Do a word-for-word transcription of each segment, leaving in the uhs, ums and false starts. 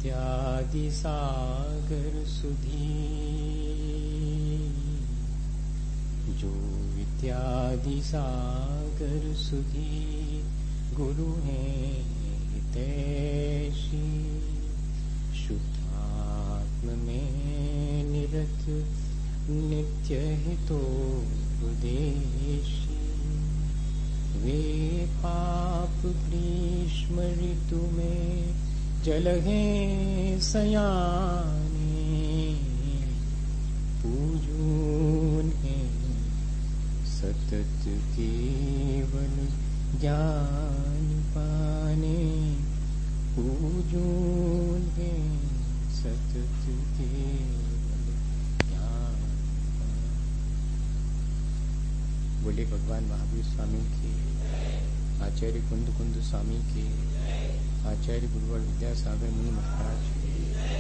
विद्यादि सागर सुधी, जो विद्यादि सागर सुधी गुरु हैं हितैषी, शुद्धात्म में निरत नित्य हितोपदेशी, वे पाप ग्रीष्म ऋतु में जलहें सयाने, पूजून हैं सतत केवल ज्ञान पाने, पूजून हैं सतत केवल ज्ञान पाने। बोले भगवान महावीर स्वामी की, आचार्य कुंद कुंद स्वामी की, आचार्य गुरुवर विद्यासागर मुनि महाराज की।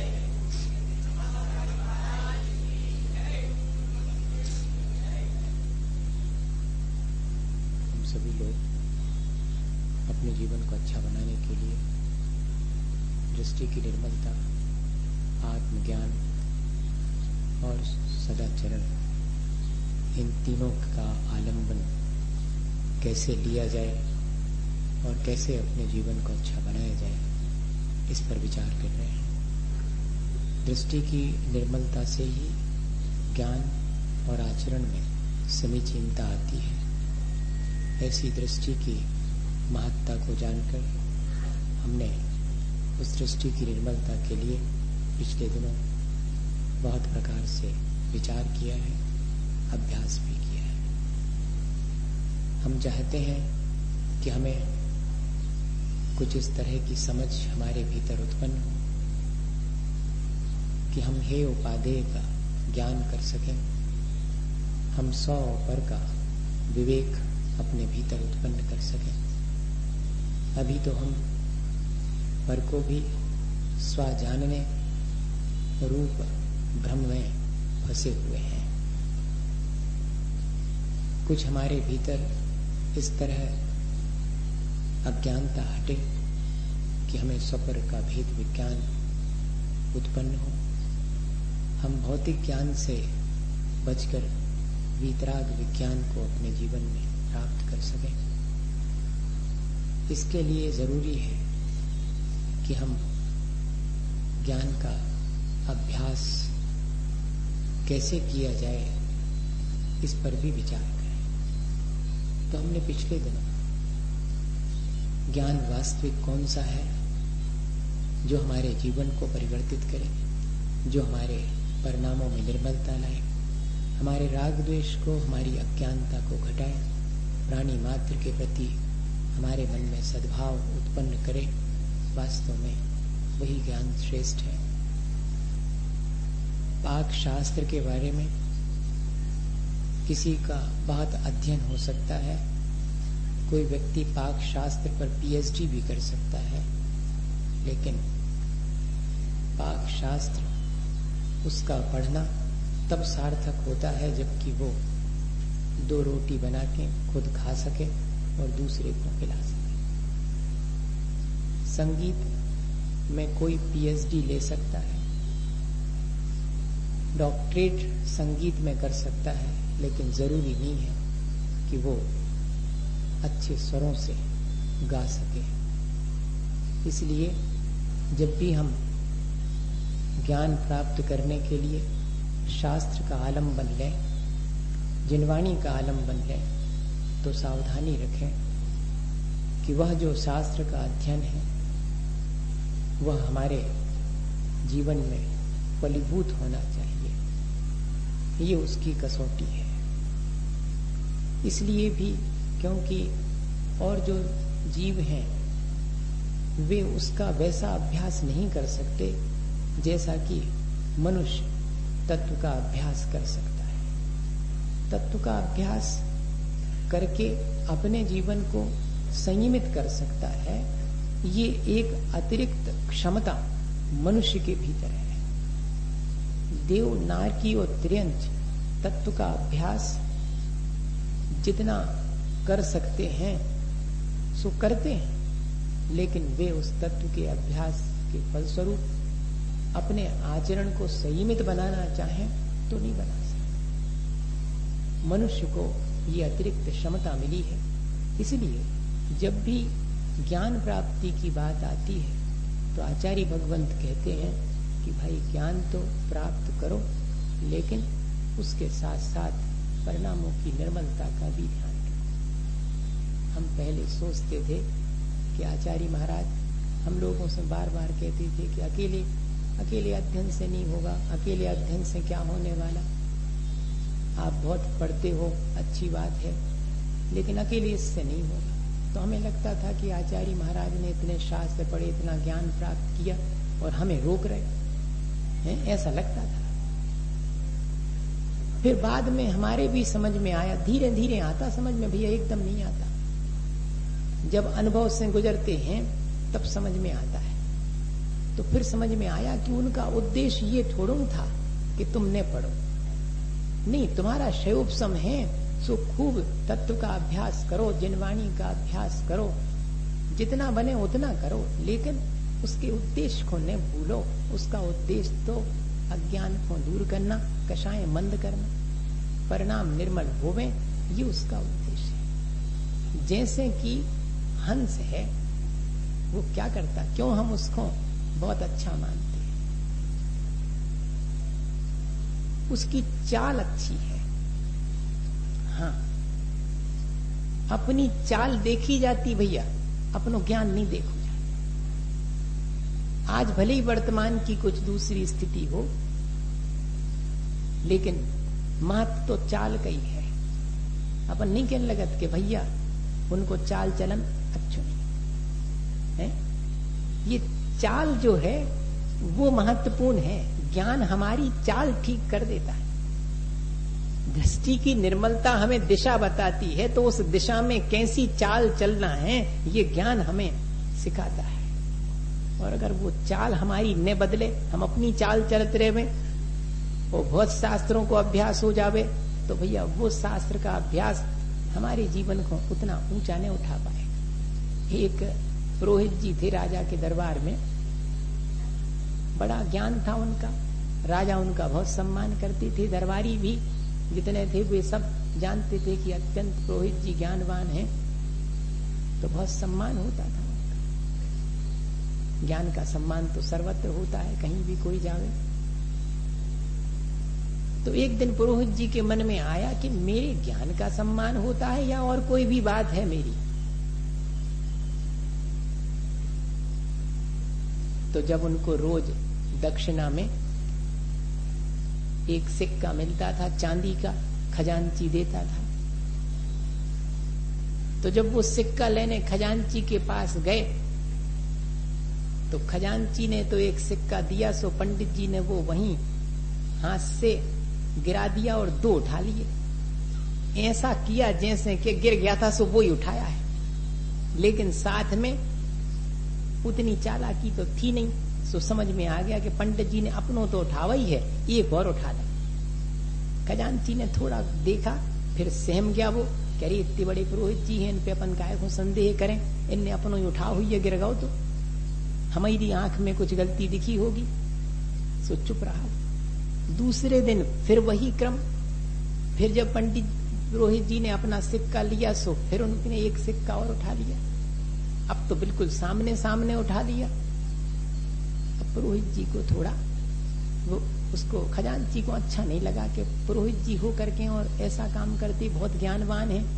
हम सभी लोग अपने जीवन को अच्छा बनाने के लिए दृष्टि की निर्मलता, आत्मज्ञान और सदाचरण, इन तीनों का आलंबन कैसे लिया जाए और कैसे अपने जीवन को अच्छा बनाया जाए, इस पर विचार कर रहे हैं। दृष्टि की निर्मलता से ही ज्ञान और आचरण में समीचीनता आती है। ऐसी दृष्टि की महत्ता को जानकर हमने उस दृष्टि की निर्मलता के लिए पिछले दिनों बहुत प्रकार से विचार किया है, अभ्यास भी किया है। हम चाहते हैं कि हमें कुछ इस तरह की समझ हमारे भीतर उत्पन्न हो कि हम हे उपादेय का ज्ञान कर सकें, हम सौ पर का विवेक अपने भीतर उत्पन्न कर सकें। अभी तो हम पर को भी स्व जानने रूप भ्रम में फंसे हुए हैं। कुछ हमारे भीतर इस तरह अज्ञानता हटे कि हमें स्वपर का भेद विज्ञान उत्पन्न हो, हम भौतिक ज्ञान से बचकर वीतराग विज्ञान को अपने जीवन में प्राप्त कर सकें। इसके लिए जरूरी है कि हम ज्ञान का अभ्यास कैसे किया जाए, इस पर भी विचार करें। तो हमने पिछले दिनों ज्ञान वास्तविक कौन सा है जो हमारे जीवन को परिवर्तित करे, जो हमारे परिणामों में निर्मलता लाए, हमारे राग द्वेष को, हमारी अज्ञानता को घटाए, प्राणी मात्र के प्रति हमारे मन में सद्भाव उत्पन्न करे, वास्तव में वही ज्ञान श्रेष्ठ है। पाक शास्त्र के बारे में किसी का बहुत अध्ययन हो सकता है, कोई व्यक्ति पाक शास्त्र पर पीएचडी भी कर सकता है, लेकिन पाक शास्त्र उसका पढ़ना तब सार्थक होता है जबकि वो दो रोटी बना के खुद खा सके और दूसरे को खिला सके। संगीत में कोई पीएचडी ले सकता है, डॉक्टरेट संगीत में कर सकता है, लेकिन जरूरी नहीं है कि वो अच्छे स्वरों से गा सके। इसलिए जब भी हम ज्ञान प्राप्त करने के लिए शास्त्र का आलंबन लें, जिनवाणी का आलंबन लें, तो सावधानी रखें कि वह जो शास्त्र का अध्ययन है वह हमारे जीवन में फलीभूत होना चाहिए। ये उसकी कसौटी है। इसलिए भी क्योंकि और जो जीव हैं वे उसका वैसा अभ्यास नहीं कर सकते जैसा कि मनुष्य तत्व का अभ्यास कर सकता है। तत्व का अभ्यास करके अपने जीवन को संयमित कर सकता है। ये एक अतिरिक्त क्षमता मनुष्य के भीतर है। देव, नारकी और त्रियंच तत्व का अभ्यास जितना कर सकते हैं सो करते हैं, लेकिन वे उस तत्व के अभ्यास के फलस्वरूप अपने आचरण को संयमित बनाना चाहें तो नहीं बना सकते। मनुष्य को ये अतिरिक्त क्षमता मिली है। इसलिए जब भी ज्ञान प्राप्ति की बात आती है तो आचार्य भगवंत कहते हैं कि भाई ज्ञान तो प्राप्त करो, लेकिन उसके साथ साथ परिणामों की निर्मलता का भी ध्यान रखो। हम पहले सोचते थे कि आचार्य महाराज हम लोगों से बार बार कहते थे कि अकेले अकेले अध्ययन से नहीं होगा, अकेले अध्ययन से क्या होने वाला, आप बहुत पढ़ते हो अच्छी बात है, लेकिन अकेले इससे नहीं होगा। तो हमें लगता था कि आचार्य महाराज ने इतने शास्त्र पढ़े, इतना ज्ञान प्राप्त किया और हमें रोक रहे हैं, ऐसा लगता था। फिर बाद में हमारे भी समझ में आया, धीरे धीरे आता समझ में, भैया एकदम नहीं आता। जब अनुभव से गुजरते हैं तब समझ में आता है। तो फिर समझ में आया कि उनका उद्देश्य ये थोड़ा था कि तुमने पढ़ो, नहीं, तुम्हारा शयोपशम है सो खूब तत्व का अभ्यास करो, जिनवाणी का अभ्यास करो, जितना बने उतना करो, लेकिन उसके उद्देश्य को न भूलो। उसका उद्देश्य तो अज्ञान को दूर करना, कषाय मंद करना, परिणाम निर्मल होवे, ये उसका उद्देश्य है। जैसे कि हंस है, वो क्या करता, क्यों हम उसको बहुत अच्छा मानते हैं, उसकी चाल अच्छी है। हाँ, अपनी चाल देखी जाती भैया, अपनो ज्ञान नहीं देखो जाता। आज भले ही वर्तमान की कुछ दूसरी स्थिति हो, लेकिन महत्व तो चाल का ही है। अपन नहीं कहने लगत कि भैया उनको चाल चलन अच्छो नहीं है। ये चाल जो है वो महत्वपूर्ण है। ज्ञान हमारी चाल ठीक कर देता है। दृष्टि की निर्मलता हमें दिशा बताती है, तो उस दिशा में कैसी चाल चलना है ये ज्ञान हमें सिखाता है। और अगर वो चाल हमारी न बदले, हम अपनी चाल चलते रहे और बहुत शास्त्रों को अभ्यास हो जावे, तो भैया वो शास्त्र का अभ्यास हमारे जीवन को उतना ऊंचा नहीं उठा पाए। एक पुरोहित जी थे राजा के दरबार में, बड़ा ज्ञान था उनका, राजा उनका बहुत सम्मान करते थे। दरबारी भी जितने थे वे सब जानते थे कि अत्यंत पुरोहित जी ज्ञानवान हैं, तो बहुत सम्मान होता था उनका। ज्ञान का सम्मान तो सर्वत्र होता है, कहीं भी कोई जावे। तो एक दिन पुरोहित जी के मन में आया कि मेरे ज्ञान का सम्मान होता है या और कोई भी बात है मेरी। तो जब उनको रोज दक्षिणा में एक सिक्का मिलता था, चांदी का, खजांची देता था। तो जब वो सिक्का लेने खजांची के पास गए, तो खजांची ने तो एक सिक्का दिया, सो पंडित जी ने वो वहीं हाथ से गिरा दिया और दो उठा लिए। ऐसा किया जैसे कि गिर गया था सो वो ही उठाया है, लेकिन साथ में उतनी चालाकी तो थी नहीं। सो समझ में आ गया कि पंडित जी ने अपनों तो उठावा ही है, एक और उठा ले। खजांची ने थोड़ा देखा, फिर सहम गया वो, कह रही इतने बड़े पुरोहित जी हैं, इन पे अपन काहे को संदेह करें, इनने अपनों ही उठा हुई है, गिर गओ तो हमारी आंख में कुछ गलती दिखी होगी। सो चुप रहा। दूसरे दिन फिर वही क्रम, फिर जब पंडित पुरोहित जी ने अपना सिक्का लिया, सो फिर उन्होंने एक सिक्का और उठा लिया। अब तो बिल्कुल सामने सामने उठा लिया। अब पुरोहित जी को थोड़ा वो उसको खजांची को अच्छा नहीं लगा कि पुरोहित जी हो करके और ऐसा काम करते, बहुत ज्ञानवान है।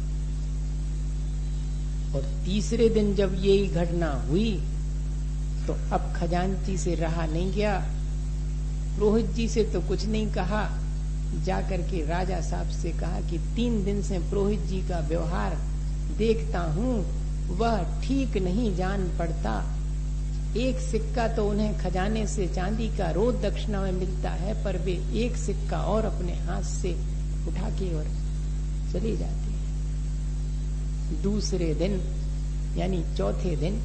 और तीसरे दिन जब यही घटना हुई तो अब खजांची से रहा नहीं गया। पुरोहित जी से तो कुछ नहीं कहा, जाकर के राजा साहब से कहा कि तीन दिन से पुरोहित जी का व्यवहार देखता हूँ, वह ठीक नहीं जान पड़ता। एक सिक्का तो उन्हें खजाने से चांदी का रोज दक्षिणा में मिलता है, पर वे एक सिक्का और अपने हाथ से उठा के और चले जाते हैं। दूसरे दिन यानी चौथे दिन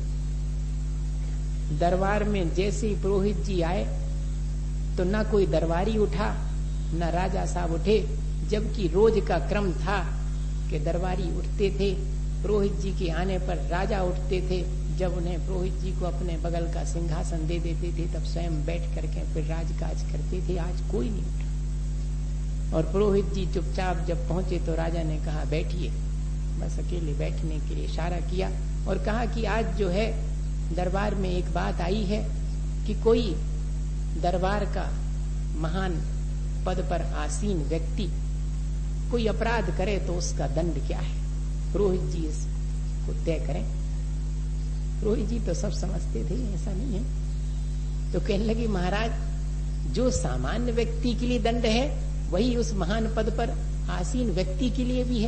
दरबार में जैसे ही पुरोहित जी आए तो ना कोई दरबारी उठा, ना राजा साहब उठे, जबकि रोज का क्रम था कि दरबारी उठते थे, पुरोहित जी के आने पर राजा उठते थे, जब उन्हें पुरोहित जी को अपने बगल का सिंहासन दे देते थे तब स्वयं बैठ करके फिर राजकाज करते थे। आज कोई नहीं उठा। और पुरोहित जी चुपचाप जब पहुंचे तो राजा ने कहा बैठिए, बस अकेले बैठने के लिए इशारा किया और कहा कि आज जो है दरबार में एक बात आई है कि कोई दरबार का महान पद पर आसीन व्यक्ति कोई अपराध करे तो उसका दंड क्या है, पुरोहित जी इसको तय करें। पुरोहित जी तो सब समझते थे, ऐसा नहीं है। तो कहने लगे महाराज, जो सामान्य व्यक्ति के लिए दंड है वही उस महान पद पर आसीन व्यक्ति के लिए भी है।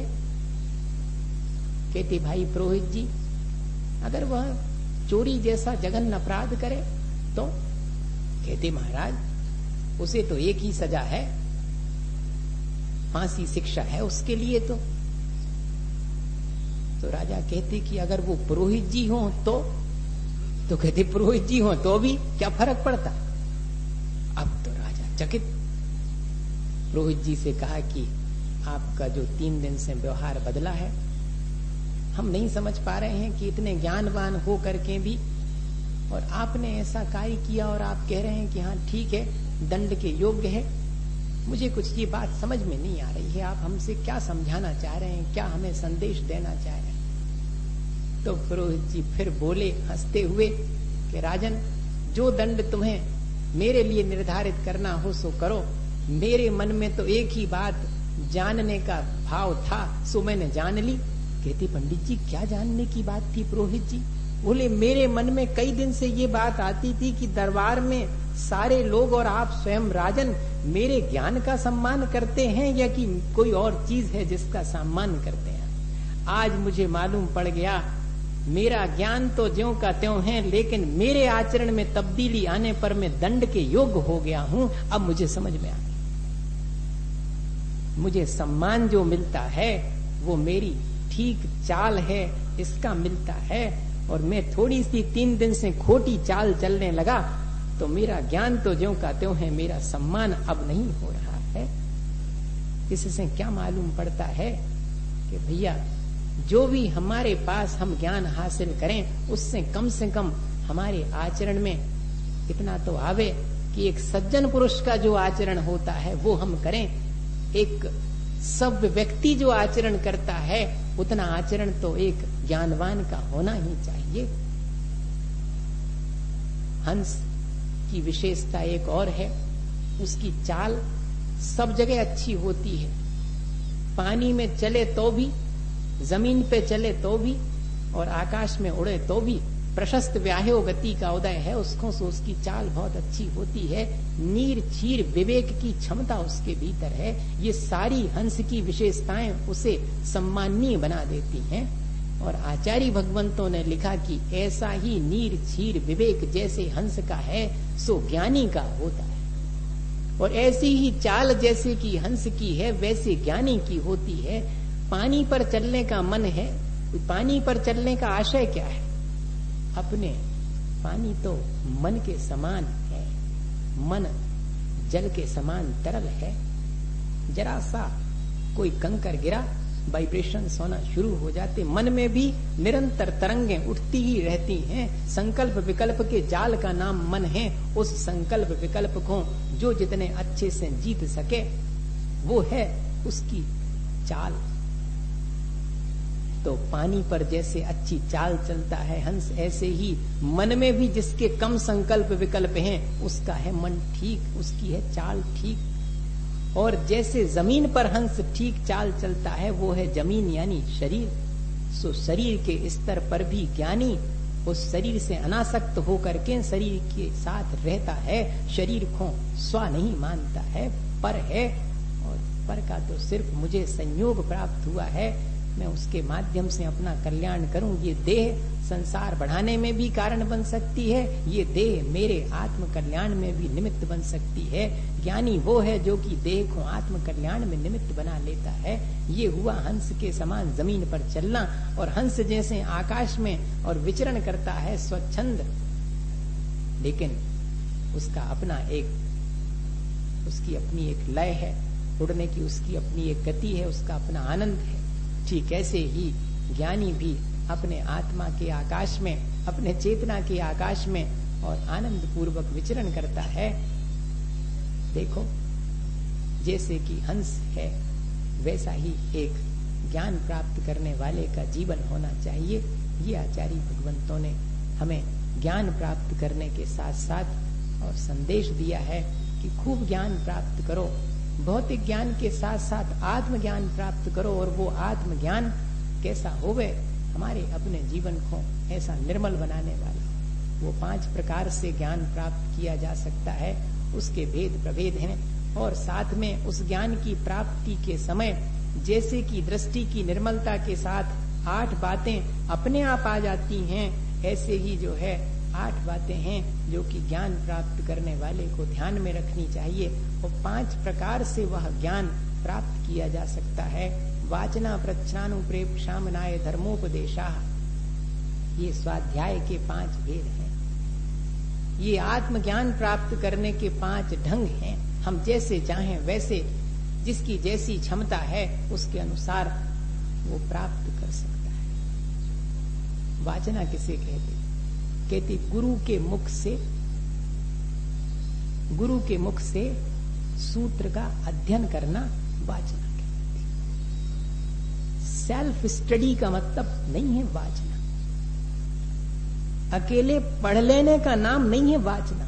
कहते भाई पुरोहित जी, अगर वह चोरी जैसा जघन्य अपराध करे तो? कहते महाराज उसे तो एक ही सजा है, फांसी शिक्षा है उसके लिए। तो तो राजा कहते कि अगर वो पुरोहित जी हो तो तो कहते पुरोहित जी हो तो भी क्या फर्क पड़ता। अब तो राजा चकित। पुरोहित जी से कहा कि आपका जो तीन दिन से व्यवहार बदला है, हम नहीं समझ पा रहे हैं कि इतने ज्ञानवान हो करके भी और आपने ऐसा कार्य किया और आप कह रहे हैं कि हाँ ठीक है, दंड के योग्य है। मुझे कुछ ये बात समझ में नहीं आ रही है, आप हमसे क्या समझाना चाह रहे हैं, क्या हमें संदेश देना चाह रहे हैं। तो पुरोहित जी फिर बोले हंसते हुए कि राजन, जो दंड तुम्हें मेरे लिए निर्धारित करना हो सो करो। मेरे मन में तो एक ही बात जानने का भाव था, सो मैंने जान ली। कहते पंडित जी क्या जानने की बात थी पुरोहित जी? बोले मेरे मन में कई दिन से ये बात आती थी कि दरबार में सारे लोग और आप स्वयं राजन मेरे ज्ञान का सम्मान करते हैं या कि कोई और चीज है जिसका सम्मान करते हैं। आज मुझे मालूम पड़ गया, मेरा ज्ञान तो ज्यों का त्यों है, लेकिन मेरे आचरण में तब्दीली आने पर मैं दंड के योग्य हो गया हूं। अब मुझे समझ में आ गया, मुझे सम्मान जो मिलता है वो मेरी ठीक चाल है इसका मिलता है। और मैं थोड़ी सी तीन दिन से खोटी चाल चलने लगा तो मेरा ज्ञान तो ज्यों का त्यों है, मेरा सम्मान अब नहीं हो रहा है। इससे क्या मालूम पड़ता है कि भैया जो भी हमारे पास हम ज्ञान हासिल करें उससे कम से कम हमारे आचरण में इतना तो आवे कि एक सज्जन पुरुष का जो आचरण होता है वो हम करें। एक सब व्यक्ति जो आचरण करता है उतना आचरण तो एक ज्ञानवान का होना ही चाहिए। हंस की विशेषता एक और है, उसकी चाल सब जगह अच्छी होती है। पानी में चले तो भी, जमीन पे चले तो भी और आकाश में उड़े तो भी प्रशस्त व्याह्यो गति का उदय है उसको, सो उसकी चाल बहुत अच्छी होती है। नीर चीर विवेक की क्षमता उसके भीतर है। ये सारी हंस की विशेषताएं उसे सम्माननीय बना देती हैं। और आचार्य भगवंतों ने लिखा कि ऐसा ही नीर चीर विवेक जैसे हंस का है सो ज्ञानी का होता है। और ऐसी ही चाल जैसे कि हंस की है वैसे ज्ञानी की होती है। पानी पर चलने का मन है, पानी पर चलने का आशय क्या है? अपने पानी तो मन के समान है, मन जल के समान तरल है। जरा सा कोई कंकर गिरा, वाइब्रेशंस होना शुरू हो जाते। मन में भी निरंतर तरंगें उठती ही रहती हैं। संकल्प विकल्प के जाल का नाम मन है। उस संकल्प विकल्प को जो जितने अच्छे से जीत सके वो है उसकी चाल। तो पानी पर जैसे अच्छी चाल चलता है हंस, ऐसे ही मन में भी जिसके कम संकल्प विकल्प हैं उसका है मन ठीक, उसकी है चाल ठीक। और जैसे जमीन पर हंस ठीक चाल चलता है वो है जमीन यानी शरीर। सो शरीर के स्तर पर भी ज्ञानी उस शरीर से अनासक्त होकर के शरीर के साथ रहता है। शरीर को स्व नहीं मानता है, पर है। और पर का तो सिर्फ मुझे संयोग प्राप्त हुआ है, मैं उसके माध्यम से अपना कल्याण करूं। ये देह संसार बढ़ाने में भी कारण बन सकती है, ये देह मेरे आत्म कल्याण में भी निमित्त बन सकती है। ज्ञानी वो है जो कि देह को आत्म कल्याण में निमित्त बना लेता है। ये हुआ हंस के समान जमीन पर चलना। और हंस जैसे आकाश में और विचरण करता है स्वच्छंद, लेकिन उसका अपना एक उसकी अपनी एक लय है, उड़ने की उसकी अपनी एक गति है, उसका अपना आनंद है। ठीक ऐसे ही ज्ञानी भी अपने आत्मा के आकाश में अपने चेतना के आकाश में और आनंद पूर्वक विचरण करता है। देखो, जैसे कि हंस है वैसा ही एक ज्ञान प्राप्त करने वाले का जीवन होना चाहिए। ये आचार्य भगवंतों ने हमें ज्ञान प्राप्त करने के साथ साथ और संदेश दिया है कि खूब ज्ञान प्राप्त करो, भौतिक ज्ञान के साथ साथ आत्मज्ञान प्राप्त करो। और वो आत्मज्ञान कैसा होवे, हमारे अपने जीवन को ऐसा निर्मल बनाने वाला। वो पांच प्रकार से ज्ञान प्राप्त किया जा सकता है, उसके भेद प्रभेद हैं। और साथ में उस ज्ञान की प्राप्ति के समय जैसे कि दृष्टि की निर्मलता के साथ आठ बातें अपने आप आ जाती हैं, ऐसे ही जो है आठ बातें हैं जो कि ज्ञान प्राप्त करने वाले को ध्यान में रखनी चाहिए। और पांच प्रकार से वह ज्ञान प्राप्त किया जा सकता है। वाचना प्रच्छानुप्रेक्षामनाय धर्मोपदेशा, ये स्वाध्याय के पांच भेद हैं। ये आत्मज्ञान प्राप्त करने के पांच ढंग हैं। हम जैसे चाहें वैसे, जिसकी जैसी क्षमता है उसके अनुसार वो प्राप्त कर सकता है। वाचना किसे कहते? कहते गुरु के मुख से, गुरु के मुख से सूत्र का अध्ययन करना वाचना कहते। सेल्फ स्टडी का मतलब नहीं है वाचना, अकेले पढ़ लेने का नाम नहीं है वाचना।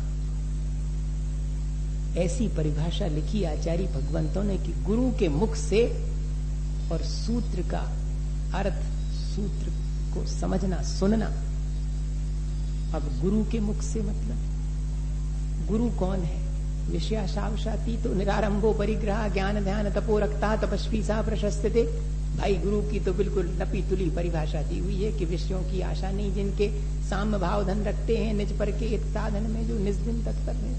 ऐसी परिभाषा लिखी आचार्य भगवंतों ने कि गुरु के मुख से और सूत्र का अर्थ, सूत्र को समझना, सुनना। अब गुरु के मुख से मतलब गुरु कौन है? विषयाशावशाती तो निरारंभो परिग्रह ज्ञान ध्यान तपो रखता तपस्वी सा प्रशस्ते। भाई गुरु की तो बिल्कुल नपी तुली परिभाषा दी हुई है कि विषयों की आशा नहीं, जिनके साम्य भाव धन रखते हैं, निज पर के एक साधन में जो निस्दिन तत्पर है।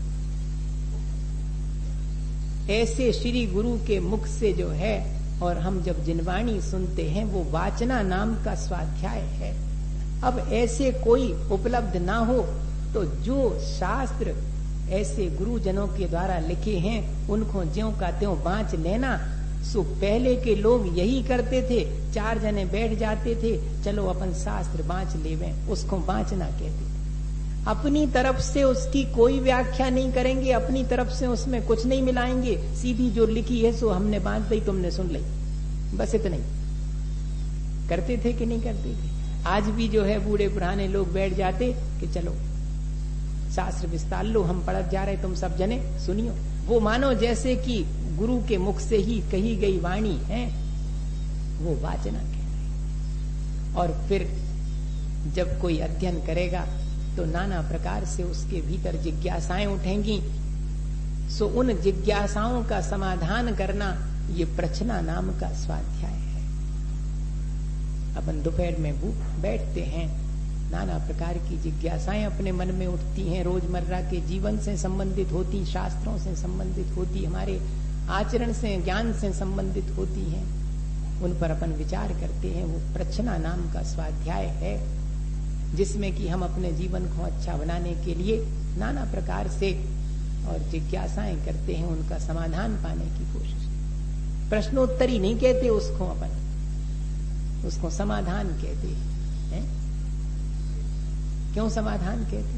ऐसे श्री गुरु के मुख से जो है, और हम जब जिनवाणी सुनते हैं वो वाचना नाम का स्वाध्याय है। अब ऐसे कोई उपलब्ध ना हो तो जो शास्त्र ऐसे गुरुजनों के द्वारा लिखे हैं उनको ज्यों का त्यों बांच लेना। सो पहले के लोग यही करते थे, चार जने बैठ जाते थे, चलो अपन शास्त्र बांच लेवें, उसको बांचना कहते थे। अपनी तरफ से उसकी कोई व्याख्या नहीं करेंगे, अपनी तरफ से उसमें कुछ नहीं मिलाएंगे, सीधी जो लिखी है सो हमने बांध दी, तुमने सुन ली, बस इतना ही करते थे कि नहीं करते थे? आज भी जो है बूढ़े पुराने लोग बैठ जाते कि चलो शास्त्र विस्तार लो, हम पढ़त जा रहे, तुम सब जने सुनियो। वो मानो जैसे कि गुरु के मुख से ही कही गई वाणी है, वो वाचना कहते। और फिर जब कोई अध्ययन करेगा तो नाना प्रकार से उसके भीतर जिज्ञासाएं उठेंगी। सो उन जिज्ञासाओं का समाधान करना ये प्रचना नाम का स्वाध्याय है। अपन दोपहर में बैठते हैं, नाना प्रकार की जिज्ञासाएं अपने मन में उठती हैं, रोजमर्रा के जीवन से संबंधित होती, शास्त्रों से संबंधित होती, हमारे आचरण से, ज्ञान से संबंधित होती हैं, उन पर अपन विचार करते हैं। वो प्रचना नाम का स्वाध्याय है जिसमें कि हम अपने जीवन को अच्छा बनाने के लिए नाना प्रकार से और जिज्ञासाएं करते हैं, उनका समाधान पाने की कोशिश। प्रश्नोत्तरी नहीं कहते उसको, अपन उसको समाधान कहते हैं। क्यों समाधान कहते?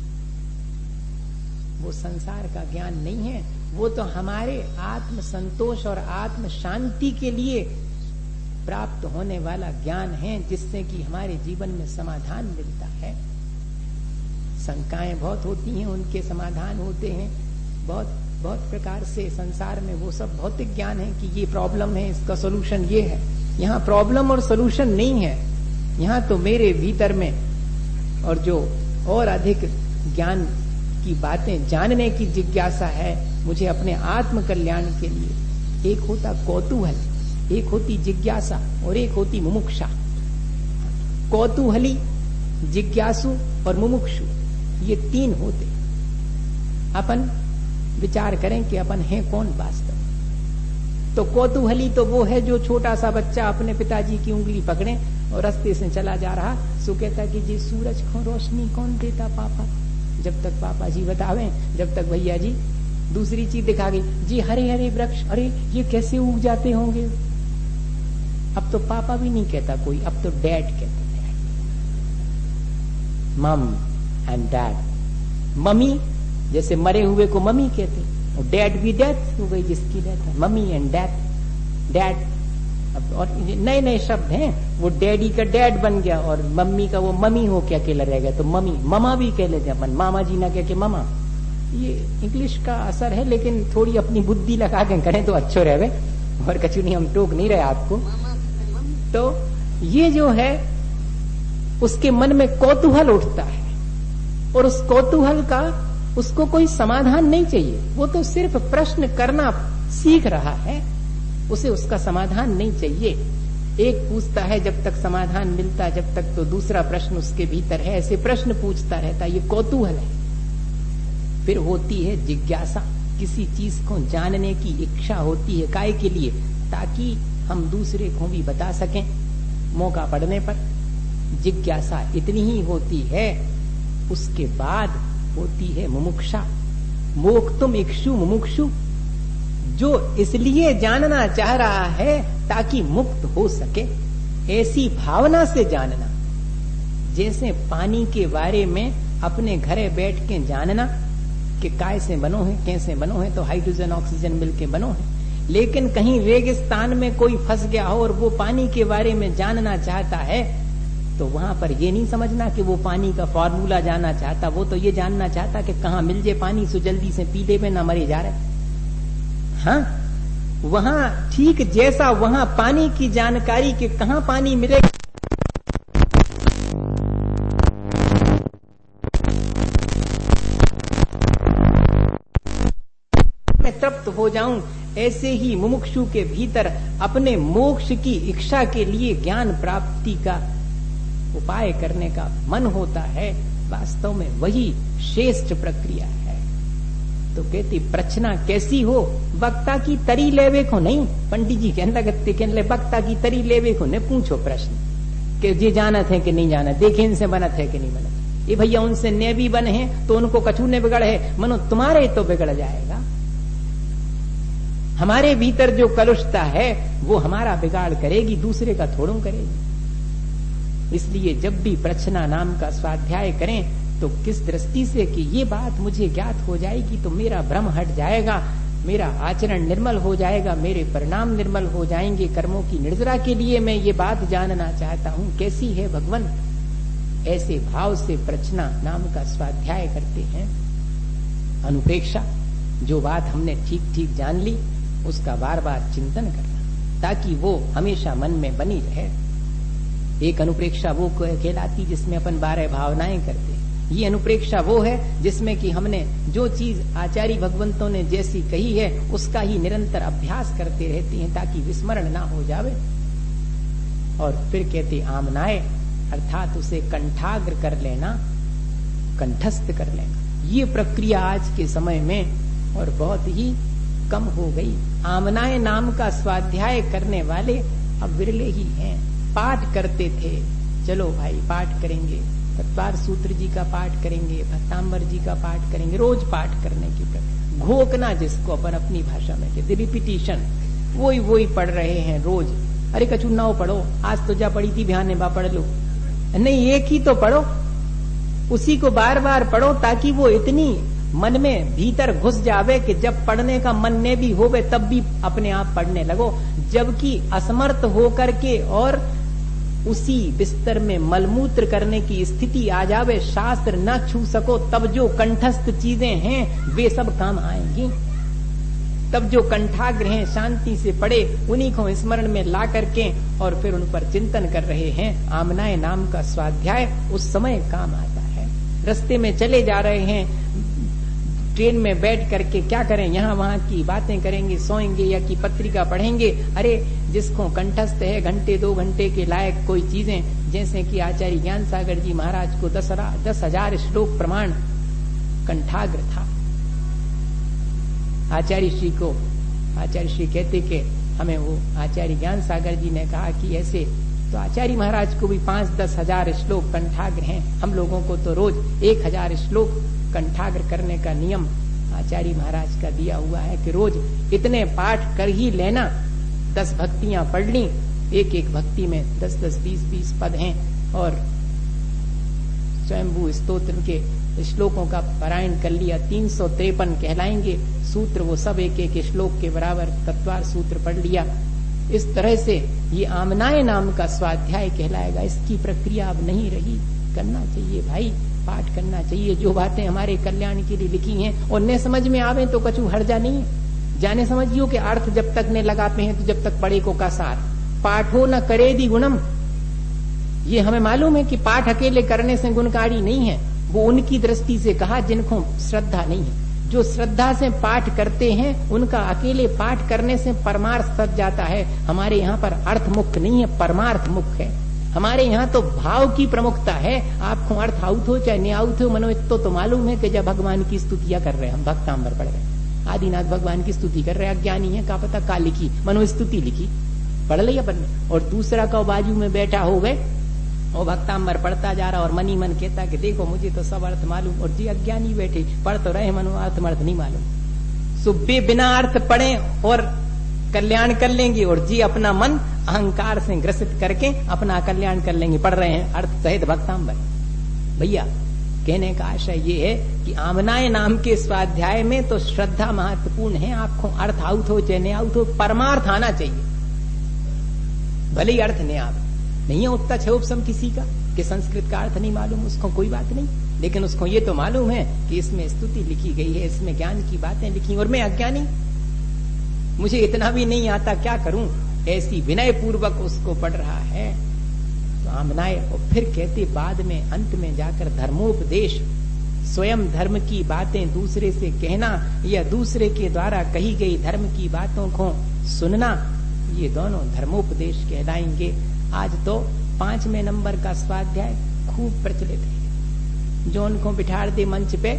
वो संसार का ज्ञान नहीं है, वो तो हमारे आत्म संतोष और आत्म शांति के लिए प्राप्त होने वाला ज्ञान है, जिससे कि हमारे जीवन में समाधान मिलता है। शंकाएं बहुत होती हैं, उनके समाधान होते हैं बहुत बहुत प्रकार से। संसार में वो सब भौतिक ज्ञान है कि ये प्रॉब्लम है, इसका सोल्यूशन ये है। यहाँ प्रॉब्लम और सोल्यूशन नहीं है, यहाँ तो मेरे भीतर में और जो और अधिक ज्ञान की बातें जानने की जिज्ञासा है, मुझे अपने आत्म कल्याण के लिए। एक होता कौतूहल, एक होती जिज्ञासा और एक होती मुमुक्षा। कौतूहली, जिज्ञासु और मुमुक्षु, ये तीन होते। अपन विचार करें कि अपन हैं कौन वास्तव। तो कौतूहली तो वो है जो छोटा सा बच्चा अपने पिताजी की उंगली पकड़े और रास्ते से चला जा रहा, सो कहता कि जी सूरज को रोशनी कौन देता पापा? जब तक पापा जी बतावे, जब तक भैया जी दूसरी चीज दिखा गई, जी हरे हरे वृक्ष, अरे ये कैसे उग जाते होंगे? अब तो पापा भी नहीं कहता कोई, अब तो डैड कहते हैं। मम एंड डैड। मम्मी जैसे मरे हुए को मम्मी कहते, और डैड भी डेथ हो गई जिसकी डेथ है, मम्मी एंड डैड। डैड और नए नए शब्द हैं, वो डैडी का डैड बन गया और मम्मी का वो मम्मी हो के अकेला रह गया, तो मम्मी मामा भी कह लेते अपन, मामा जी ना कह के मामा। ये इंग्लिश का असर है, लेकिन थोड़ी अपनी बुद्धि लगा के करें तो अच्छो रहे, और कछु नहीं, हम टोक नहीं रहे आपको। तो ये जो है उसके मन में कौतूहल उठता है, और उस कौतूहल का उसको कोई समाधान नहीं चाहिए, वो तो सिर्फ प्रश्न करना सीख रहा है, उसे उसका समाधान नहीं चाहिए। एक पूछता है जब तक समाधान मिलता, जब तक तो दूसरा प्रश्न उसके भीतर है, ऐसे प्रश्न पूछता रहता, ये कौतूहल है। फिर होती है जिज्ञासा, किसी चीज को जानने की इच्छा होती है, काय के लिए, ताकि हम दूसरे को भी बता सकें मौका पड़ने पर। जिज्ञासा इतनी ही होती है। उसके बाद होती है मुमुक्षा, मोक्तुम इक्षु मुमुक्षु, जो इसलिए जानना चाह रहा है ताकि मुक्त हो सके, ऐसी भावना से जानना। जैसे पानी के बारे में अपने घरे बैठ के जानना कि काय से बनो है, कैसे बनो है, तो हाइड्रोजन ऑक्सीजन मिलके बनो है। लेकिन कहीं रेगिस्तान में कोई फंस गया हो और वो पानी के बारे में जानना चाहता है, तो वहां पर ये नहीं समझना कि वो पानी का फॉर्मूला जानना चाहता, वो तो ये जानना चाहता कि कहाँ मिल जाए पानी, सो जल्दी से पी ले में ना मरे जा रहे। हाँ, वहां ठीक जैसा वहां पानी की जानकारी के कहाँ पानी मिलेगा, मैं तृप्त हो जाऊं, ऐसे ही मुमुक्षु के भीतर अपने मोक्ष की इच्छा के लिए ज्ञान प्राप्ति का उपाय करने का मन होता है। वास्तव में वही श्रेष्ठ प्रक्रिया है। तो कहती प्रचना कैसी हो, वक्ता की तरी लेवे को नहीं। पंडित जी कहने लगते, कहने लगे वक्ता की तरी लेवे को नहीं पूछो प्रश्न कि ये जानत है कि नहीं जानत, देखे इनसे बनत है कि नहीं बनत। ये भैया उनसे ने भी बने हैं तो उनको कछू ने बिगड़ है, मनो तुम्हारे तो बिगड़ जाएगा। हमारे भीतर जो कलुषता है वो हमारा बिगाड़ करेगी, दूसरे का थोड़ो करेगी। इसलिए जब भी प्रचना नाम का स्वाध्याय करें तो किस दृष्टि से कि ये बात मुझे ज्ञात हो जाएगी तो मेरा भ्रम हट जाएगा, मेरा आचरण निर्मल हो जाएगा, मेरे परिणाम निर्मल हो जाएंगे। कर्मों की निर्जरा के लिए मैं ये बात जानना चाहता हूं, कैसी है भगवान। ऐसे भाव से प्रचना नाम का स्वाध्याय करते हैं। अनुप्रेक्षा, जो बात हमने ठीक ठीक जान ली उसका बार बार चिंतन करना, ताकि वो हमेशा मन में बनी रहे। एक अनुप्रेक्षा वो कहलाती जिसमें अपन बारह भावनाएं करते हैं। ये अनुप्रेक्षा वो है जिसमें कि हमने जो चीज आचार्य भगवंतों ने जैसी कही है उसका ही निरंतर अभ्यास करते रहते हैं, ताकि विस्मरण ना हो जावे। और फिर कहते आमनाए, अर्थात उसे कंठाग्र कर लेना, कंठस्थ कर लेना। ये प्रक्रिया आज के समय में और बहुत ही कम हो गई। आमनाए नाम का स्वाध्याय करने वाले अब विरले ही हैं। पाठ करते थे, चलो भाई पाठ करेंगे, तत्वार सूत्र जी का पाठ करेंगे, भक्तांबर जी का पाठ करेंगे, रोज पाठ करने की प्रक्रिया। घोकना जिसको अपन अपनी भाषा में कहते, रिपीटिशन, वही वही पढ़ रहे हैं रोज। अरे कछु नाव पढ़ो, आज तो जा पढ़ी थी बिहाने बा पढ़ लो, नहीं एक ही तो पढ़ो, उसी को बार बार पढ़ो, ताकि वो इतनी मन में भीतर घुस जावे कि जब पढ़ने का मन ने भी होवे तब भी अपने आप पढ़ने लगो। जबकि असमर्थ होकर के और उसी बिस्तर में मलमूत्र करने की स्थिति आ जावे, शास्त्र न छू सको, तब जो कंठस्थ चीजें हैं वे सब काम आएंगी। तब जो कंठाग्र हैं शांति से पढ़े, उन्हीं को स्मरण में ला करके और फिर उन पर चिंतन कर रहे हैं। आमनाए नाम का स्वाध्याय उस समय काम आता है। रास्ते में चले जा रहे हैं, ट्रेन में बैठ करके क्या करें, यहाँ वहां की बातें करेंगे, सोएंगे या की पत्रिका पढ़ेंगे। अरे जिसको कंठस्थ है घंटे दो घंटे के लायक कोई चीजें, जैसे कि आचार्य ज्ञान सागर जी महाराज को दस दस हजार श्लोक प्रमाण कंठाग्र था। आचार्य श्री को आचार्य श्री कहते कि हमें वो आचार्य ज्ञान सागर जी ने कहा कि ऐसे तो आचार्य महाराज को भी पांच दस हजार श्लोक कंठाग्र हैं, हम लोगों को तो रोज एक हजार श्लोक कंठाग्र करने का नियम आचार्य महाराज का दिया हुआ है कि रोज इतने पाठ कर ही लेना। दस भक्तियां पढ़ ली, एक एक भक्ति में दस दस बीस बीस पद हैं और स्वयंभू स्तोत्र के श्लोकों का पारायण कर लिया, तीन सौ तिरपन कहलाएंगे सूत्र, वो सब एक एक श्लोक के बराबर तत्वार सूत्र पढ़ लिया। इस तरह से ये आमनाय नाम का स्वाध्याय कहलाएगा। इसकी प्रक्रिया अब नहीं रही, करना चाहिए भाई, पाठ करना चाहिए। जो बातें हमारे कल्याण के लिए लिखी हैं और न समझ में आवे तो कछु हर्जा नहीं है। जाने समझियो के अर्थ जब तक ने लगाते हैं तो जब तक पढ़े को का सार, पाठो न करे दी गुणम। ये हमें मालूम है कि पाठ अकेले करने से गुणकारी नहीं है, वो उनकी दृष्टि से कहा जिनको श्रद्धा नहीं है। जो श्रद्धा से पाठ करते हैं उनका अकेले पाठ करने से परमार्थ सज जाता है। हमारे यहाँ पर अर्थ मुख्य नहीं है, परमार्थ मुख्य है। हमारे यहाँ तो भाव की प्रमुखता है। आपको अर्थ आउट हो चाहे नहीं आउट हो, मनो तो, तो मालूम है कि जब भगवान की स्तुतियां कर रहे हैं, हम भक्तांबर पढ़ रहे हैं, आदिनाथ भगवान की स्तुति कर रहे हैं, अज्ञानी है, का पता का लिखी, मनो स्तुति लिखी, पढ़ लिया अपन ने। और दूसरा का बाजू में बैठा हो गए और भक्तांबर पढ़ता जा रहा और मनी मन कहता कि देखो मुझे तो सब अर्थ मालूम, और जी अज्ञानी बैठे पढ़ तो रहे मनो अर्थ मर्थ नहीं मालूम। सुबह बिना अर्थ पढ़े और कल्याण कर लेंगे, और जी अपना मन अहंकार से ग्रसित करके अपना कल्याण कर लेंगे। पढ़ रहे हैं अर्थ सहित भक्तांबर। भैया कहने का आशय ये है कि आमनाय नाम के स्वाध्याय में तो श्रद्धा महत्वपूर्ण है। आपको अर्थ आउट हो चाहे नहीं आउट हो, परमार्थ आना चाहिए। भले ही अर्थ नहीं आवे, नहीं है उतना छे उपसम किसी का कि संस्कृत का अर्थ नहीं मालूम, उसको कोई बात नहीं, लेकिन उसको ये तो मालूम है कि इसमें स्तुति लिखी गई है, इसमें ज्ञान की बातें लिखी, और मैं अज्ञानी, मुझे इतना भी नहीं आता, क्या करूं, ऐसी विनय पूर्वक उसको पढ़ रहा है। तो आमनाय, और फिर कहते बाद में अंत में जाकर धर्मोपदेश, स्वयं धर्म की बातें दूसरे से कहना या दूसरे के द्वारा कही गई धर्म की बातों को सुनना, ये दोनों धर्मोपदेश कहलाएंगे। आज तो पांचवें नंबर का स्वाध्याय खूब प्रचलित है। जो उनको बिठा दे मंच पे,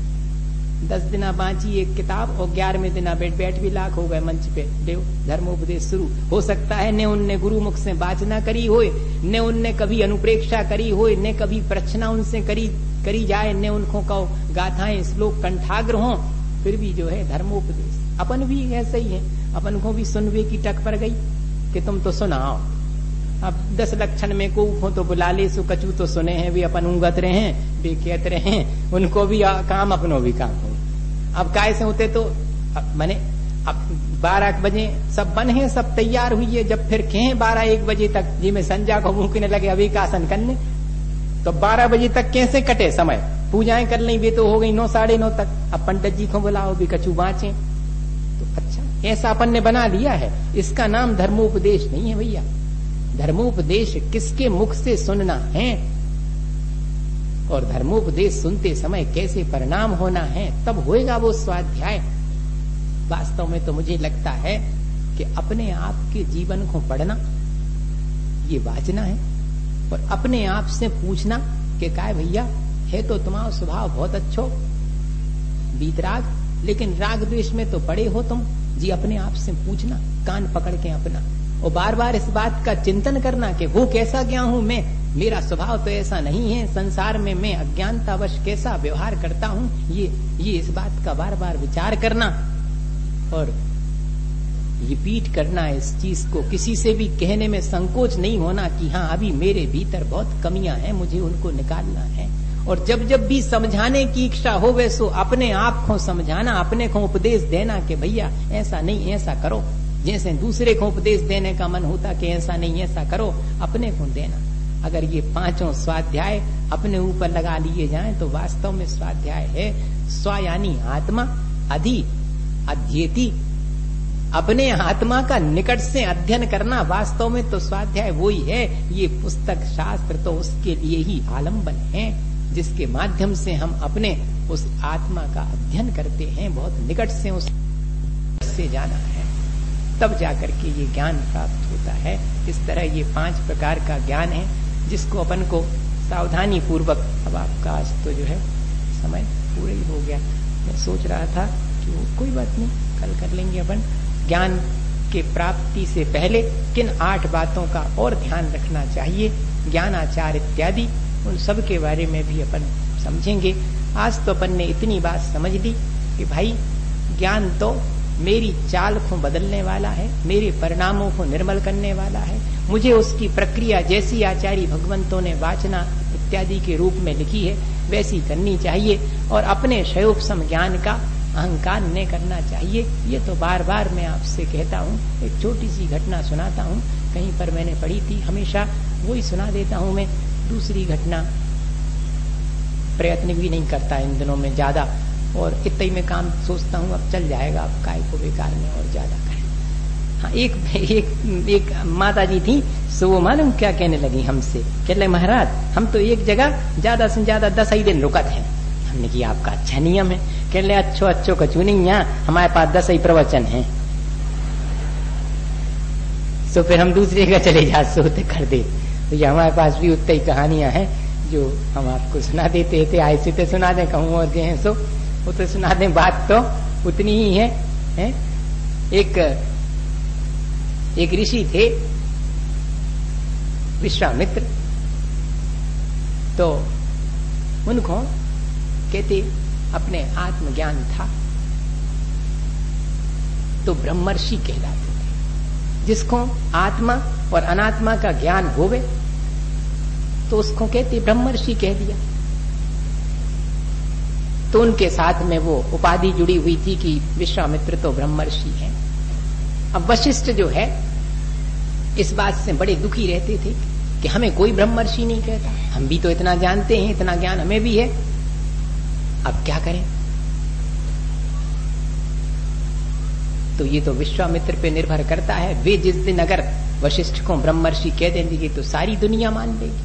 दस दिना बांची एक किताब और ग्यारहवें दिना बैठ बैठ भी लाख हो गए मंच पे, देव धर्मोपदेश शुरू हो सकता है। ने उनने गुरु मुख से वाचना करी होए, ने उनने कभी अनुप्रेक्षा करी होए, ने कभी प्रश्ना उनसे करी करी जाए, ने उनको कहो गाथाएं श्लोक कंठाग्र हो, फिर भी जो है धर्मोपदेश। अपन भी ऐसा ही है, अपन को भी सुनवे की टक पर गई कि तुम तो सुनाओ। अब दस लक्षण में को हो तो बुला ले, सु कचू तो सुने हैं, वे अपन उंगत रहे हैं, वे कहते रहे हैं, उनको भी काम अपनो भी काम हो। अब काय से होते तो मैंने अब बारह बजे सब बन है, सब तैयार हुई है, जब फिर कहें बारह एक बजे तक जी में संजा को भूखने लगे अभी का आसन करने, तो बारह बजे तक कैसे कटे समय, पूजाएं कर ली, वे तो हो गई नौ साढ़े नौ तक। अब पंडित जी को बुलाओ भी कचू बाँचे, तो अच्छा ऐसा अपन ने बना लिया है। इसका नाम धर्मोपदेश नहीं है भैया। धर्मोपदेश किसके मुख से सुनना है और धर्मोपदेश सुनते समय कैसे परिणाम होना है, तब होएगा वो स्वाध्याय। वास्तव में तो मुझे लगता है कि अपने आप के जीवन को पढ़ना, ये वाचना है, और अपने आप से पूछना कि काय भैया है तो तुम्हारा स्वभाव बहुत अच्छो, बीतराग, लेकिन राग द्वेष में तो पड़े हो तुम जी। अपने आप से पूछना, कान पकड़ के अपना, और बार बार इस बात का चिंतन करना कि वो कैसा गया हूं मैं, मेरा स्वभाव तो ऐसा नहीं है, संसार में मैं अज्ञानतावश कैसा व्यवहार करता हूं, ये ये इस बात का बार बार विचार करना और रिपीट करना इस चीज को। किसी से भी कहने में संकोच नहीं होना कि हाँ अभी मेरे भीतर बहुत कमियां हैं, मुझे उनको निकालना है। और जब जब भी समझाने की इच्छा हो वैसो अपने आप को समझाना, अपने को उपदेश देना कि भैया ऐसा नहीं ऐसा करो। जैसे दूसरे को उपदेश देने का मन होता कि ऐसा नहीं ऐसा करो, अपने को देना। अगर ये पांचों स्वाध्याय अपने ऊपर लगा लिए जाएं तो वास्तव में स्वाध्याय है स्व यानी आत्मा, अधि अध्येति, अपने आत्मा का निकट से अध्ययन करना। वास्तव में तो स्वाध्याय वही है। ये पुस्तक शास्त्र तो उसके लिए ही आलम्बन है, जिसके माध्यम से हम अपने उस आत्मा का अध्ययन करते हैं, बहुत निकट से उस से जाना है, तब जाकर के ये ज्ञान प्राप्त होता है। इस तरह ये पांच प्रकार का ज्ञान है जिसको अपन को सावधानी पूर्वक, अब आपका आज तो जो है समय पूरा ही हो गया, मैं सोच रहा था कि वो कोई बात नहीं, कल कर लेंगे अपन। ज्ञान के प्राप्ति से पहले किन आठ बातों का और ध्यान रखना चाहिए, ज्ञानाचार इत्यादि, उन सब के बारे में भी अपन समझेंगे। आज तो अपन ने इतनी बात समझ ली कि भाई ज्ञान तो मेरी चाल को बदलने वाला है, मेरे परिणामों को निर्मल करने वाला है। मुझे उसकी प्रक्रिया जैसी आचार्य भगवंतों ने वाचना इत्यादि के रूप में लिखी है वैसी करनी चाहिए और अपने शयोप सम ज्ञान का अहंकार न करना चाहिए। ये तो बार बार मैं आपसे कहता हूँ। एक छोटी सी घटना सुनाता हूँ, कहीं पर मैंने पढ़ी थी, हमेशा वही सुना देता हूँ मैं। दूसरी घटना, प्रयत्न भी नहीं करता इन दिनों में ज्यादा, और इतना ही में काम सोचता हूँ अब चल जाएगा, अब काय को बेकार में और ज्यादा करें। हाँ, एक एक एक माता जी थी, सो वो मालूम क्या कहने लगी हमसे, कह रहे महाराज हम तो एक जगह ज्यादा से ज्यादा दस ही दिन रुकत हैं। हमने की आपका अच्छा नियम है। कह रहे अच्छो अच्छो कचू नहीं, यहाँ हमारे पास दस ही प्रवचन है। सो फिर हम दूसरे का चले जा सोते कर दे। तो ये हमारे पास भी उतनी ही कहानियां हैं जो हम आपको सुना देते थे। ऐसे तो सुना दें, कहूँ और गए सो वो तो सुना दें, बात तो उतनी ही है, है? एक एक ऋषि थे विश्वामित्र, तो उनको कहते अपने आत्मज्ञान था तो ब्रह्मर्षि कहलाते थे। जिसको आत्मा और अनात्मा का ज्ञान होवे तो उसको कहते ब्रह्मर्षि कह दिया। तो उनके साथ में वो उपाधि जुड़ी हुई थी कि विश्वामित्र तो ब्रह्मर्षि हैं। अब वशिष्ठ जो है इस बात से बड़े दुखी रहते थे कि हमें कोई ब्रह्मर्षि नहीं कहता, हम भी तो इतना जानते हैं, इतना ज्ञान हमें भी है, अब क्या करें। तो ये तो विश्वामित्र पे निर्भर करता है। वे जिस दिन अगर वशिष्ठ को ब्रह्मर्षि कह देंगे तो सारी दुनिया मान लेगी।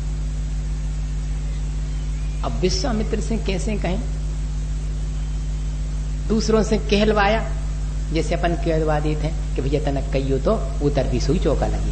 अब विश्वामित्र से कैसे कहें, दूसरों से कहलवाया, जैसे अपन कहलवा देते हैं कि भैया तनक कहियो तो उतर भी सुई चौका लगी।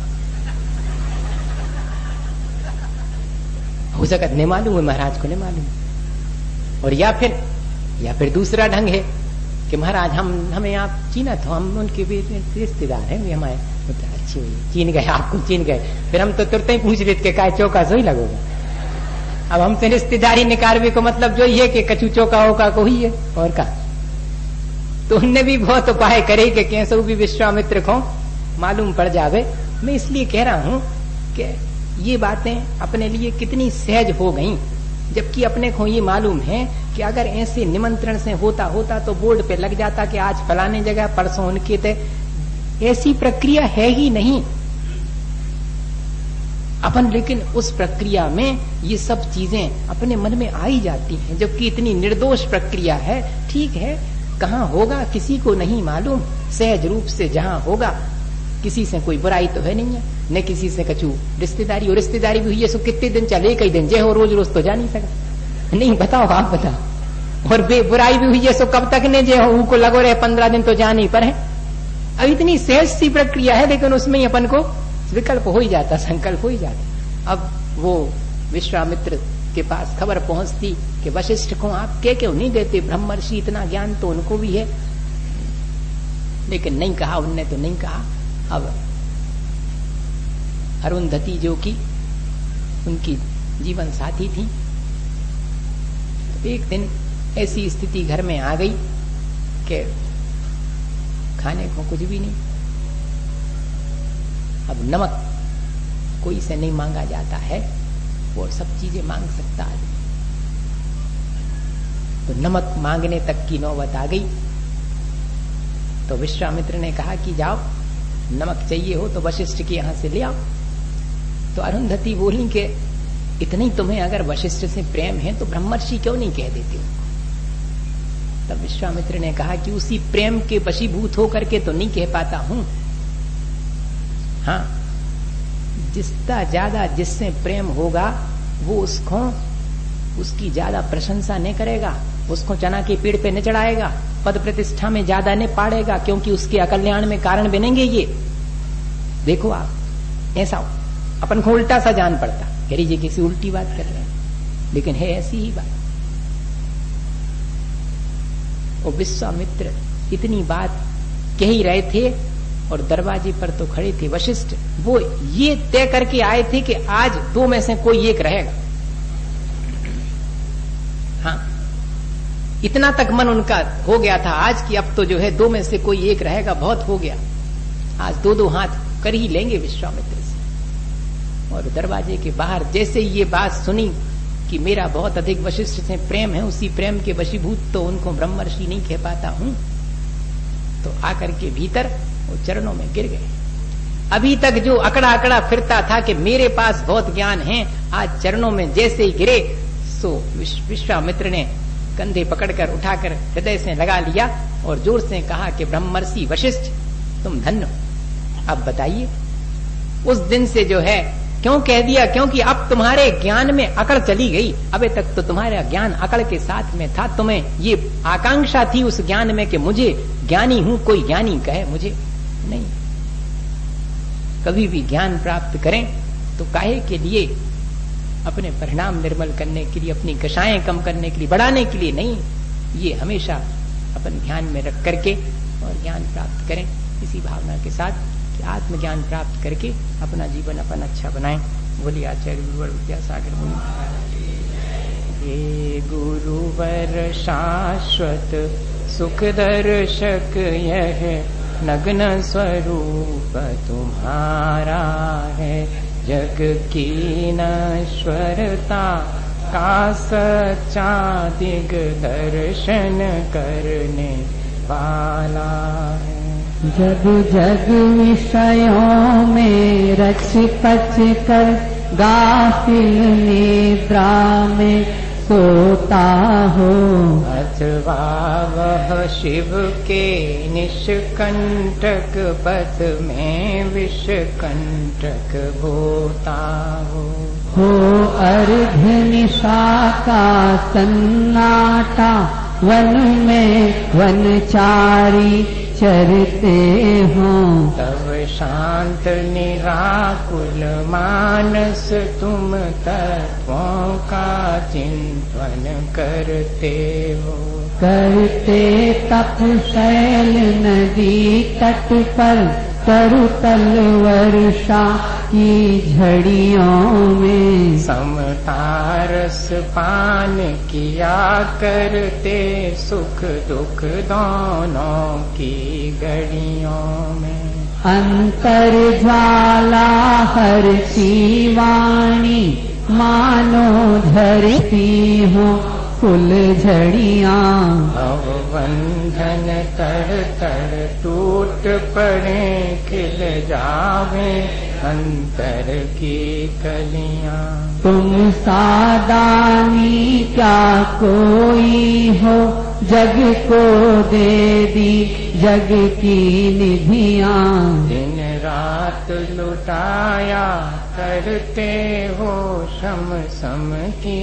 हो सकत नहीं मालूम है, महाराज को नहीं मालूम। और या फिर या फिर दूसरा ढंग है कि महाराज हम हमें आप चीना तो हम उनके भी रिश्तेदार हैं, वे हमारे अच्छी हुई चीन गए, आपको चीन गए, फिर हम तो तुरंत ही पूछ रहे थे काय चौका सोई लगोगा। अब हमसे रिश्तेदारी निकालने को मतलब जो ये कि कचू चौका होगा को ही है और का। तो उनने भी बहुत उपाय करे कि कैसे भी विश्वामित्र को मालूम पड़ जावे। मैं इसलिए कह रहा हूं कि ये बातें अपने लिए कितनी सहज हो गईं, जबकि अपने को ये मालूम है कि अगर ऐसे निमंत्रण से होता होता तो बोर्ड पे लग जाता कि आज फलाने जगह परसों उनके थे। ऐसी प्रक्रिया है ही नहीं अपन, लेकिन उस प्रक्रिया में ये सब चीजें अपने मन में आ ही जाती हैं, जबकि इतनी निर्दोष प्रक्रिया है। ठीक है, कहाँ होगा किसी को नहीं मालूम, सहज रूप से जहाँ होगा, किसी से कोई बुराई तो है नहीं है, न किसी से कछु रिश्तेदारी। और रिश्तेदारी भी हुई है सो कितने दिन चले, कई दिन जे हो, रोज रोज तो जा नहीं सकता। नहीं बताओ, आप बताओ। और बे बुराई भी हुई है सो कब तक ने जे हो, उनको लगो रहे पंद्रह दिन तो जा नहीं पर है। अब इतनी सहज सी प्रक्रिया है, लेकिन उसमें ही अपन को विकल्प हो ही जाता, संकल्प हो ही जाता। अब वो विश्वामित्र के पास खबर पहुंचती कि वशिष्ठ को आप कह क्यों नहीं देते, ब्रह्मर्षि इतना ज्ञान तो उनको भी है। लेकिन नहीं कहा, उनने तो नहीं कहा। अब अरुंधति जो कि उनकी जीवन साथी थी, तो एक दिन ऐसी स्थिति घर में आ गई कि खाने को कुछ भी नहीं। अब नमक कोई से नहीं मांगा जाता है, और सब चीजें मांग सकता आदमी। तो नमक मांगने तक की नौबत आ गई। तो विश्वामित्र ने कहा कि जाओ, नमक चाहिए हो तो वशिष्ठ के यहां से ले आओ। तो अरुंधति बोली कि इतनी तुम्हें अगर वशिष्ठ से प्रेम है तो ब्रह्मर्षि क्यों नहीं कह देते हो। तब विश्वामित्र ने कहा कि उसी प्रेम के वशीभूत होकर के तो नहीं कह पाता हूं। हाँ, जिसका ज्यादा जिससे प्रेम होगा वो उसको उसकी ज्यादा प्रशंसा नहीं करेगा, उसको चना के पेड़ पे न चढ़ाएगा, पद प्रतिष्ठा में ज्यादा न पाड़ेगा, क्योंकि उसके अकल्याण में कारण बनेंगे ये। देखो आप, ऐसा अपन को उल्टा सा जान पड़ता, कह जी किसी उल्टी बात कर रहे हैं, लेकिन है ऐसी ही बात। और विश्वामित्र इतनी बात कह ही रहे थे और दरवाजे पर तो खड़े थे वशिष्ठ। वो ये तय करके आए थे कि आज दो में से कोई एक रहेगा। हाँ, इतना तक मन उनका हो गया था आज कि अब तो जो है दो में से कोई एक रहेगा, बहुत हो गया। आज दो दो हाथ कर ही लेंगे विश्वामित्र से। और दरवाजे के बाहर जैसे ये बात सुनी कि मेरा बहुत अधिक वशिष्ठ से प्रेम है, उसी प्रेम के वशीभूत तो उनको ब्रह्मर्षि नहीं कह पाता हूं। तो आकर के भीतर वो चरणों में गिर गए। अभी तक जो अकड़ा अकड़ा फिरता था कि मेरे पास बहुत ज्ञान है, आज चरणों में जैसे ही गिरे सो विश्वामित्र ने कंधे पकड़कर उठाकर हृदय से लगा लिया और जोर से कहा कि ब्रह्मर्षि वशिष्ठ तुम धन्य हो। अब बताइए, उस दिन से जो है क्यों कह दिया? क्योंकि अब तुम्हारे ज्ञान में अकड़ चली गई। अबे तक तो तुम्हारा ज्ञान अकड़ के साथ में था, तुम्हें ये आकांक्षा थी उस ज्ञान में कि मुझे ज्ञानी हूं, कोई ज्ञानी कहे मुझे नहीं। कभी भी ज्ञान प्राप्त करें तो काहे के लिए? अपने परिणाम निर्मल करने के लिए, अपनी कषाएं कम करने के लिए, बढ़ाने के लिए नहीं। ये हमेशा अपन ध्यान में रख करके और ज्ञान प्राप्त करें इसी भावना के साथ कि आत्मज्ञान प्राप्त करके अपना जीवन अपन अच्छा बनाएं। बोलिए आचार्य गुरुवर विद्यासागर मुनि महाराज। हे गुरुवर शाश्वत सुख दर्शक यह नग्न स्वरूप तुम्हारा है, जग की नश्वरता का सच्चा दिग दर्शन करने वाला है। जग जग विषयों में रच पच कर गाफिल निद्रा में सोता हो, अथवा वह शिव के निष्कंटक पथ में विषकंटक बोता हो। हो अर्ध निशा का सन्नाटा, वन में वनचारी चरते हों, तब शांत निराकुल मानस तुम तत्वों का चिंतन करते हो। करते तप शैल नदी तट पर, तरुतल वर्षा की झड़ियों में, समतारस पान किया करते सुख दुख दोनों की घड़ियों में। अंतर ज्वाला हरती वाणी, मानो झरती हो फुल झड़ियां। भव बंधन तड़ तड़ टूट पड़े, खिल जावे अंतर की कलियां। तुम सादानी क्या कोई हो, जग को दे दी जग की निधियां। दिन रात लुटाया करते हो, शम सम की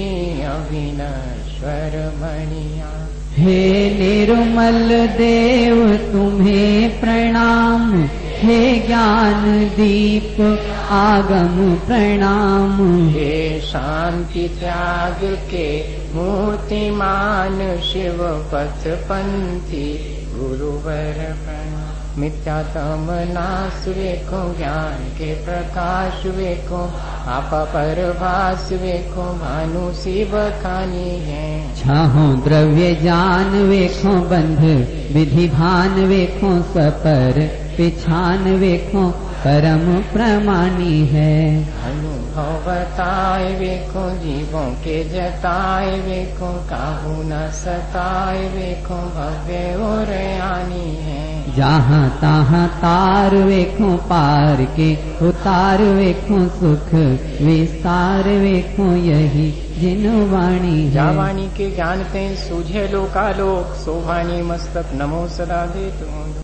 अविनश्वर मणिया। हे निर्मल देव तुम्हें प्रणाम, हे ज्ञान दीप आगम प्रणाम। हे शांति त्याग के मूर्तिमान शिव पथ पंथी गुरुवर प्रणाम। मिथ्यातम नाश वेखो, ज्ञान के प्रकाश वेखो, आपा परभास वेखो, भानु शिव खानी है। छाहो द्रव्य जान वेखो, बंध विधि भान वेखो, सपर पिछान वेखो, परम प्रमाणी है। अनुभव बताए वेखो, जीवों के जताए वेखो, काहू न सताए वेखो, भव्य और आनी है। जहाँ तहाँ तार वेखो, पार के उतार वेखो, सुख विस्तार वेखो, यही जिन वाणी है। जावाणी के जानते सूझे लोकालोक, शोभानी मस्तक नमो सदा दे तुम।